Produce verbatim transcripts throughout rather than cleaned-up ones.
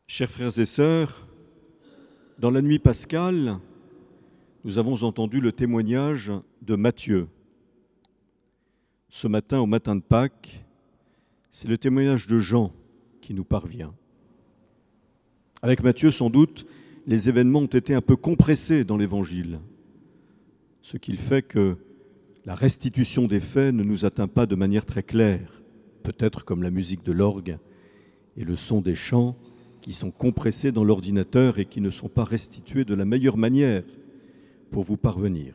Chers frères et sœurs, dans la nuit pascale, nous avons entendu le témoignage de Matthieu. Ce matin, au matin de Pâques, c'est le témoignage de Jean qui nous parvient. Avec Matthieu, sans doute, les événements ont été un peu compressés dans l'Évangile, ce qui fait que la restitution des faits ne nous atteint pas de manière très claire, peut-être comme la musique de l'orgue et le son des chants qui sont compressés dans l'ordinateur et qui ne sont pas restitués de la meilleure manière pour vous parvenir.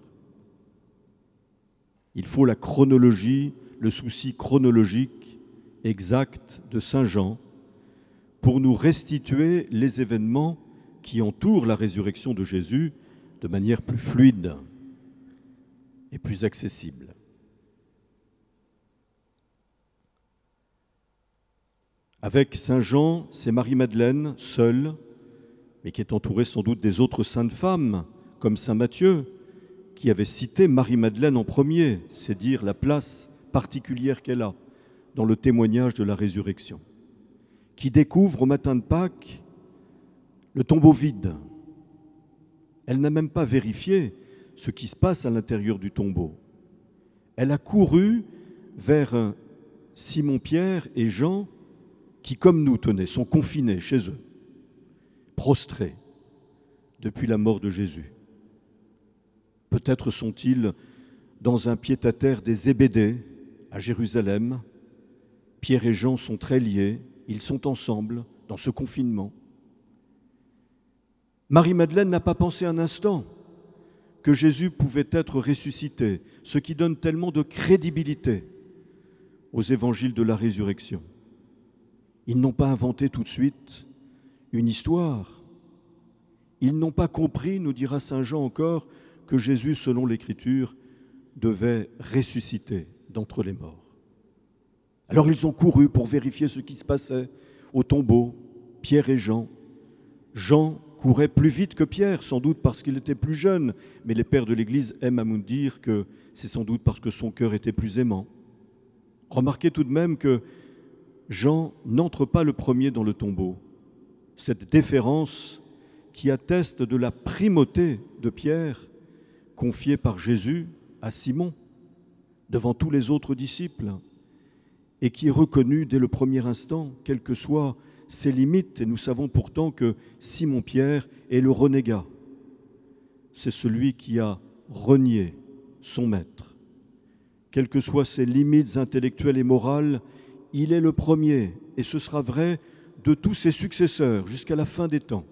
Il faut la chronologie, le souci chronologique exact de Saint Jean pour nous restituer les événements qui entourent la résurrection de Jésus de manière plus fluide et plus accessible. Avec Saint Jean, c'est Marie-Madeleine, seule, mais qui est entourée sans doute des autres saintes femmes, comme Saint Matthieu, qui avait cité Marie-Madeleine en premier, c'est dire la place particulière qu'elle a dans le témoignage de la résurrection, qui découvre au matin de Pâques le tombeau vide. Elle n'a même pas vérifié ce qui se passe à l'intérieur du tombeau. Elle a couru vers Simon-Pierre et Jean, qui, comme nous, tenez, sont confinés chez eux, prostrés depuis la mort de Jésus. Peut-être sont-ils dans un pied-à-terre des Zébédée à Jérusalem. Pierre et Jean sont très liés, ils sont ensemble dans ce confinement. Marie-Madeleine n'a pas pensé un instant que Jésus pouvait être ressuscité, ce qui donne tellement de crédibilité aux évangiles de la résurrection. Ils n'ont pas inventé tout de suite une histoire. Ils n'ont pas compris, nous dira Saint Jean encore, que Jésus, selon l'Écriture, devait ressusciter d'entre les morts. Alors ils ont couru pour vérifier ce qui se passait au tombeau, Pierre et Jean. Jean courait plus vite que Pierre, sans doute parce qu'il était plus jeune, mais les pères de l'Église aiment à nous dire que c'est sans doute parce que son cœur était plus aimant. Remarquez tout de même que Jean n'entre pas le premier dans le tombeau. Cette déférence qui atteste de la primauté de Pierre, confiée par Jésus à Simon, devant tous les autres disciples, et qui est reconnue dès le premier instant, quelles que soient ses limites. Et nous savons pourtant que Simon-Pierre est le renégat. C'est celui qui a renié son maître. Quelles que soient ses limites intellectuelles et morales, il est le premier, et ce sera vrai de tous ses successeurs jusqu'à la fin des temps.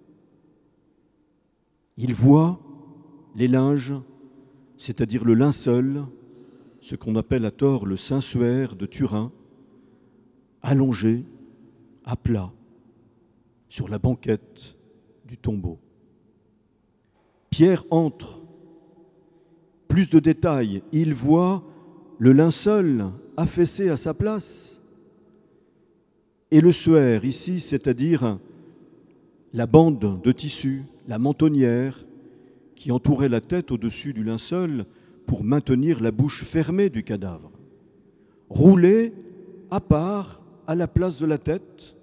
Il voit les linges, c'est-à-dire le linceul, ce qu'on appelle à tort le sensuaire de Turin, allongé, à plat, sur la banquette du tombeau. Pierre entre. Plus de détails, il voit le linceul affaissé à sa place. Et le suaire, ici, c'est-à-dire la bande de tissu, la mentonnière, qui entourait la tête au-dessus du linceul pour maintenir la bouche fermée du cadavre, roulée à part à la place de la tête.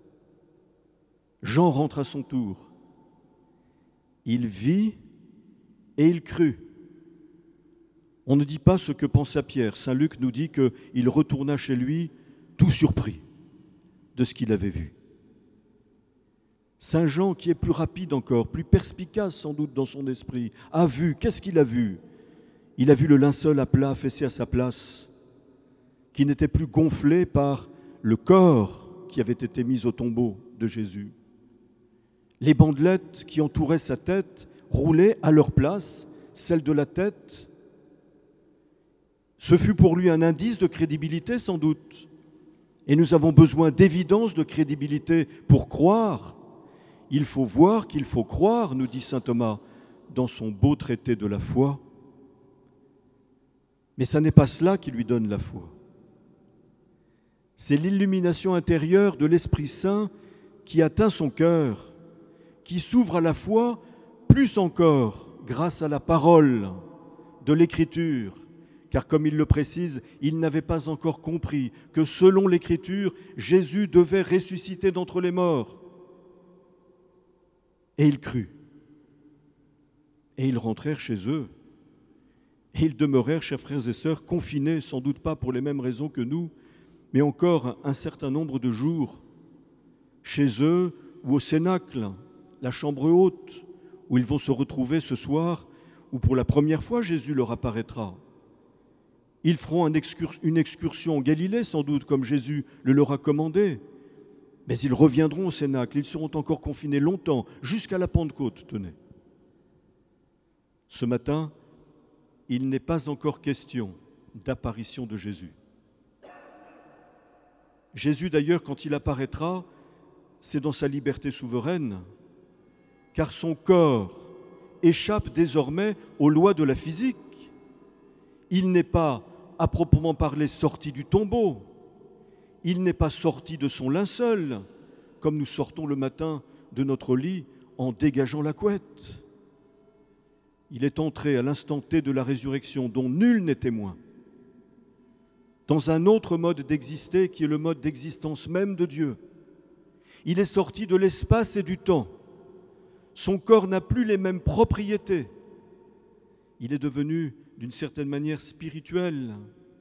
Jean rentre à son tour. Il vit et il crut. On ne dit pas ce que pensa Pierre. Saint Luc nous dit qu'il retourna chez lui tout surpris de ce qu'il avait vu. Saint Jean, qui est plus rapide encore, plus perspicace sans doute dans son esprit, a vu. Qu'est-ce qu'il a vu? Il a vu le linceul à plat affaissé à sa place, qui n'était plus gonflé par le corps qui avait été mis au tombeau de Jésus. Les bandelettes qui entouraient sa tête roulaient à leur place, celle de la tête. Ce fut pour lui un indice de crédibilité sans doute. Et nous avons besoin d'évidence de crédibilité pour croire. Il faut voir qu'il faut croire, nous dit saint Thomas dans son beau traité de la foi. Mais ce n'est pas cela qui lui donne la foi. C'est l'illumination intérieure de l'Esprit Saint qui atteint son cœur, qui s'ouvre à la foi, plus encore grâce à la parole de l'Écriture. Car comme il le précise, il n'avait pas encore compris que selon l'Écriture, Jésus devait ressusciter d'entre les morts. Et ils crurent. Et ils rentrèrent chez eux. Et ils demeurèrent, chers frères et sœurs, confinés, sans doute pas pour les mêmes raisons que nous, mais encore un certain nombre de jours, chez eux ou au Cénacle, la chambre haute, où ils vont se retrouver ce soir, où pour la première fois Jésus leur apparaîtra. Ils feront un excurs- une excursion en Galilée, sans doute, comme Jésus le leur a commandé. Mais ils reviendront au Cénacle, ils seront encore confinés longtemps, jusqu'à la Pentecôte, tenez. Ce matin, il n'est pas encore question d'apparition de Jésus. Jésus, d'ailleurs, quand il apparaîtra, c'est dans sa liberté souveraine, car son corps échappe désormais aux lois de la physique. Il n'est pas, à proprement parler, sorti du tombeau. Il n'est pas sorti de son linceul, comme nous sortons le matin de notre lit en dégageant la couette. Il est entré à l'instant T de la résurrection, dont nul n'est témoin, dans un autre mode d'exister qui est le mode d'existence même de Dieu. Il est sorti de l'espace et du temps. Son corps n'a plus les mêmes propriétés. Il est devenu, d'une certaine manière, spirituel.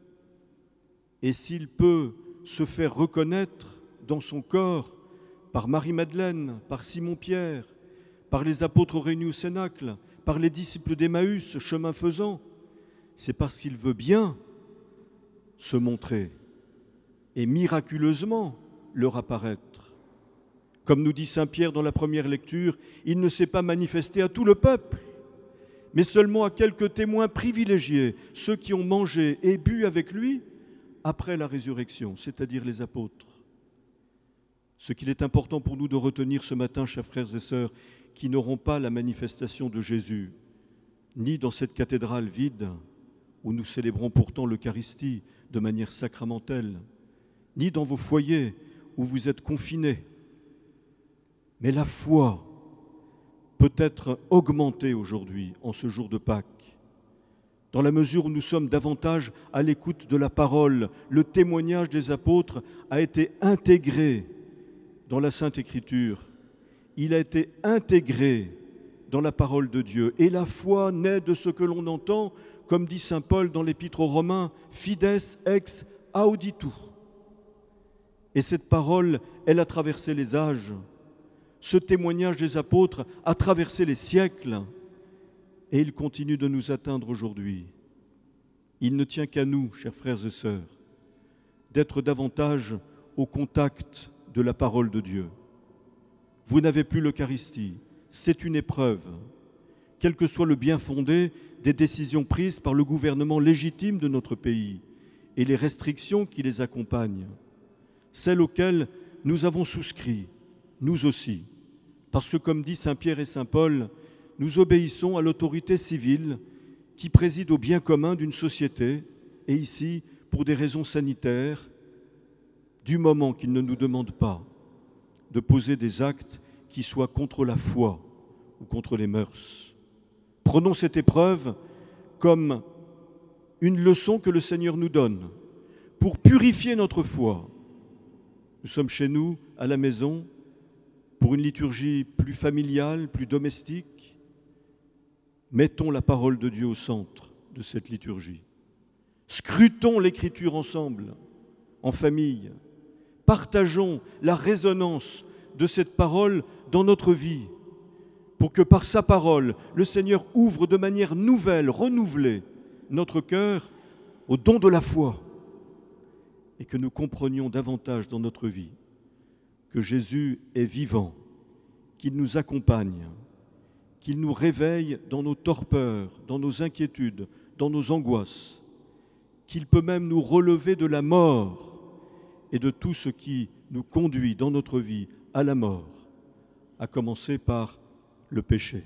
Et s'il peut se faire reconnaître dans son corps par Marie-Madeleine, par Simon-Pierre, par les apôtres réunis au Cénacle, par les disciples d'Emmaüs, chemin faisant, c'est parce qu'il veut bien se montrer et miraculeusement leur apparaître. Comme nous dit saint Pierre dans la première lecture, il ne s'est pas manifesté à tout le peuple, mais seulement à quelques témoins privilégiés, ceux qui ont mangé et bu avec lui après la résurrection, c'est-à-dire les apôtres. Ce qu'il est important pour nous de retenir ce matin, chers frères et sœurs, qui n'auront pas la manifestation de Jésus, ni dans cette cathédrale vide, où nous célébrons pourtant l'Eucharistie de manière sacramentelle, ni dans vos foyers où vous êtes confinés. Mais la foi peut être augmentée aujourd'hui, en ce jour de Pâques, dans la mesure où nous sommes davantage à l'écoute de la parole. Le témoignage des apôtres a été intégré dans la Sainte Écriture. Il a été intégré dans la parole de Dieu. Et la foi naît de ce que l'on entend, comme dit saint Paul dans l'Épître aux Romains, « Fides ex auditu ». Et cette parole, elle a traversé les âges. Ce témoignage des apôtres a traversé les siècles et il continue de nous atteindre aujourd'hui. Il ne tient qu'à nous, chers frères et sœurs, d'être davantage au contact de la parole de Dieu. Vous n'avez plus l'Eucharistie, c'est une épreuve. Quel que soit le bien fondé des décisions prises par le gouvernement légitime de notre pays et les restrictions qui les accompagnent, celles auxquelles nous avons souscrit, nous aussi, parce que, comme dit saint Pierre et saint Paul, nous obéissons à l'autorité civile qui préside au bien commun d'une société, et ici, pour des raisons sanitaires, du moment qu'il ne nous demande pas de poser des actes qui soient contre la foi ou contre les mœurs. Prenons cette épreuve comme une leçon que le Seigneur nous donne pour purifier notre foi. Nous sommes chez nous, à la maison, pour une liturgie plus familiale, plus domestique. Mettons la parole de Dieu au centre de cette liturgie. Scrutons l'Écriture ensemble, en famille. Partageons la résonance de cette parole dans notre vie, pour que par sa parole, le Seigneur ouvre de manière nouvelle, renouvelée, notre cœur au don de la foi, et que nous comprenions davantage dans notre vie que Jésus est vivant, qu'il nous accompagne, qu'il nous réveille dans nos torpeurs, dans nos inquiétudes, dans nos angoisses, qu'il peut même nous relever de la mort et de tout ce qui nous conduit dans notre vie à la mort, à commencer par le péché.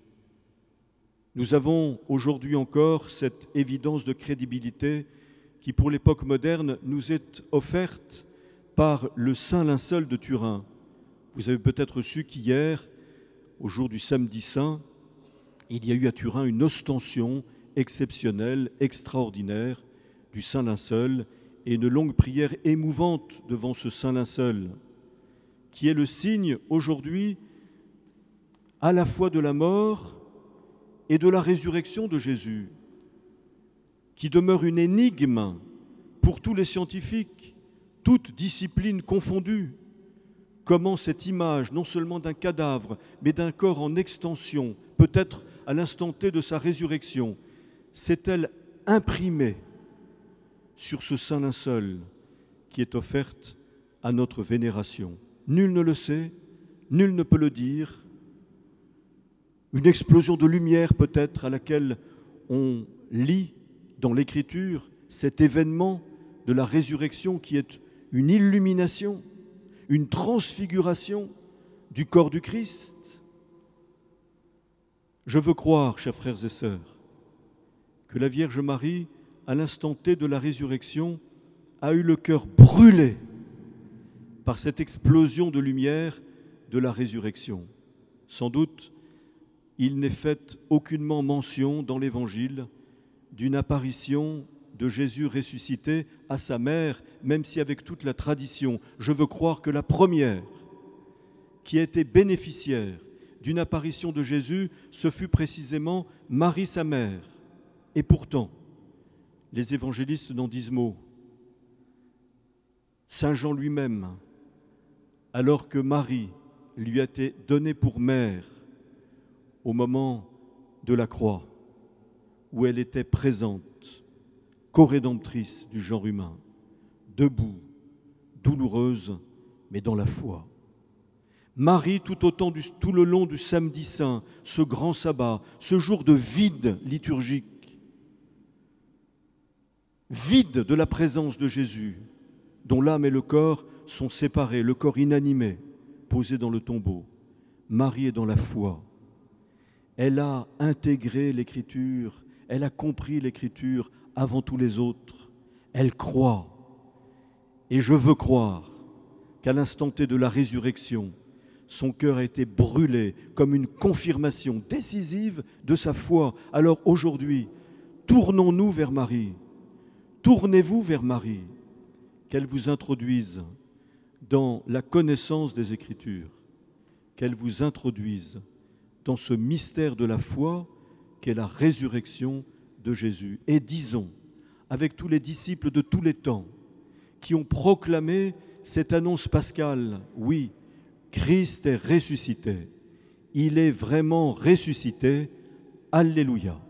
Nous avons aujourd'hui encore cette évidence de crédibilité qui, pour l'époque moderne, nous est offerte par le Saint Linceul de Turin. Vous avez peut-être su qu'hier, au jour du samedi saint, il y a eu à Turin une ostension exceptionnelle, extraordinaire du Saint Linceul et une longue prière émouvante devant ce Saint Linceul, qui est le signe aujourd'hui à la fois de la mort et de la résurrection de Jésus, qui demeure une énigme pour tous les scientifiques, toutes disciplines confondues. Comment cette image, non seulement d'un cadavre, mais d'un corps en extension, peut-être à l'instant T de sa résurrection, s'est-elle imprimée sur ce saint linceul qui est offerte à notre vénération? Nul ne le sait, nul ne peut le dire. Une explosion de lumière peut-être à laquelle on lit dans l'Écriture cet événement de la résurrection qui est une illumination, une transfiguration du corps du Christ. Je veux croire, chers frères et sœurs, que la Vierge Marie, à l'instant T de la résurrection, a eu le cœur brûlé par cette explosion de lumière de la résurrection. Sans doute, il n'est fait aucunement mention dans l'Évangile d'une apparition de Jésus ressuscité à sa mère, même si avec toute la tradition, je veux croire que la première qui a été bénéficiaire d'une apparition de Jésus, ce fut précisément Marie, sa mère. Et pourtant, les évangélistes n'en disent mot. Saint Jean lui-même, alors que Marie lui a été donnée pour mère au moment de la croix, où elle était présente, co-rédemptrice du genre humain, debout, douloureuse, mais dans la foi. Marie, tout, autant du, tout le long du samedi saint, ce grand sabbat, ce jour de vide liturgique, vide de la présence de Jésus, dont l'âme et le corps sont séparés, le corps inanimé, posé dans le tombeau. Marie est dans la foi. Elle a intégré l'Écriture, elle a compris l'Écriture avant tous les autres. Elle croit. Et je veux croire qu'à l'instant T de la résurrection, son cœur a été brûlé comme une confirmation décisive de sa foi. Alors aujourd'hui, tournons-nous vers Marie. Tournez-vous vers Marie, qu'elle vous introduise dans la connaissance des Écritures, qu'elle vous introduise dans ce mystère de la foi qu'est la résurrection de Jésus. Et disons, avec tous les disciples de tous les temps qui ont proclamé cette annonce pascale, oui, Christ est ressuscité, il est vraiment ressuscité, Alléluia.